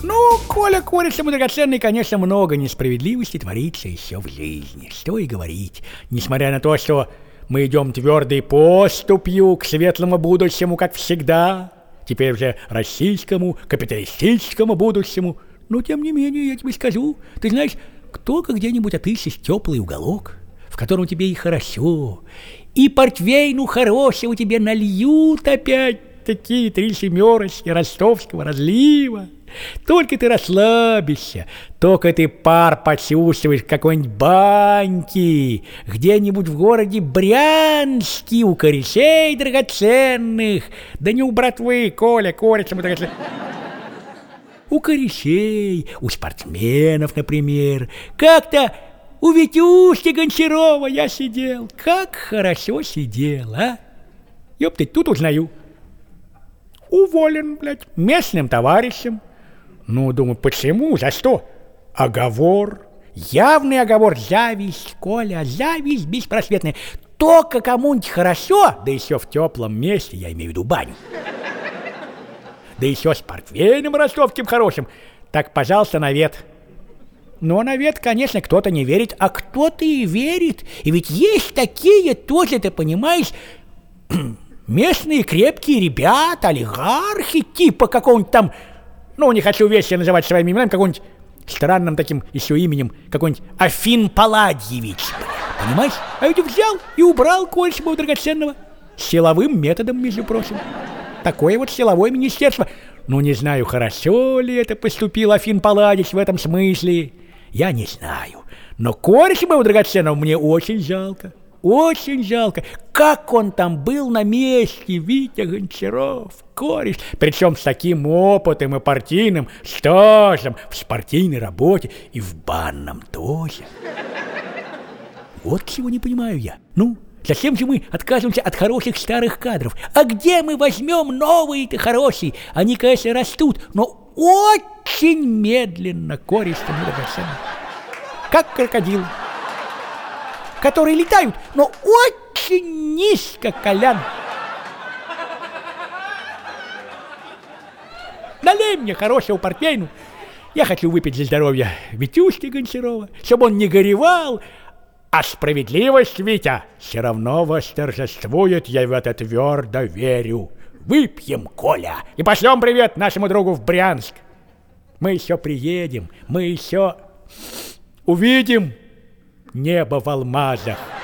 Ну, Коля, Корицын драгоценный, конечно, много несправедливости творится еще в жизни. Что и говорить. Несмотря на то, что мы идем твердой поступью к светлому будущему, как всегда, теперь уже российскому, капиталистическому будущему, но, тем не менее, я тебе скажу, ты знаешь, только где-нибудь отыщешь теплый уголок, в котором тебе и хорошо, и портвейну хорошего тебе нальют опять такие 3 семерочки ростовского разлива. Только ты расслабишься, только ты пар почувствуешь в какой-нибудь баньке, где-нибудь в городе Брянске, у корешей драгоценных, да не у братвы, Коля, Корицын драгоценных, у корешей, у спортсменов, например. Как-то у Витюшки Гончарова я сидел, как хорошо сидел, а? Ёптать, тут узнаю. Уволен, блядь, местным товарищем. Ну, думаю, почему, за что? Оговор, явный оговор, зависть, Коля, зависть беспросветная. Только кому-нибудь хорошо, да еще в теплом месте, я имею в виду баню, да еще с портвейном ростовским хорошим, так, пожалуйста, навет. Но навет, конечно, кто-то не верит, а кто-то и верит. И ведь есть такие тоже, ты понимаешь, местные крепкие ребята, олигархи, типа какого-нибудь там, ну, не хочу вещи называть своими именами, какого-нибудь странным таким еще именем, какой-нибудь Афин Палладьевич, понимаешь? А ведь взял и убрал Коричневого драгоценного силовым методом, между прочим. Такое вот силовое министерство. Ну, не знаю, хорошо ли это поступил Афин Палладьевич в этом смысле, я не знаю. Но Коричневого драгоценного мне очень жалко. Очень жалко. Как он там был на месте, Витя Гончаров, кореш. Причем с таким опытом и партийным стажем в спортивной работе и в банном тоже. Вот чего не понимаю я. Ну, зачем же мы отказываемся от хороших старых кадров? А где мы возьмем новые-то хорошие? Они, конечно, растут, но очень медленно, кореш, как крокодил, которые летают, но очень низко, Колян. Налей мне хорошего портвейну. Я хочу выпить за здоровье Витюшки Гончарова, чтобы он не горевал. А справедливость, Витя, все равно восторжествует, я в это твердо верю. Выпьем, Коля, и пошлем привет нашему другу в Брянск. Мы еще приедем, мы еще увидим небо в алмазах.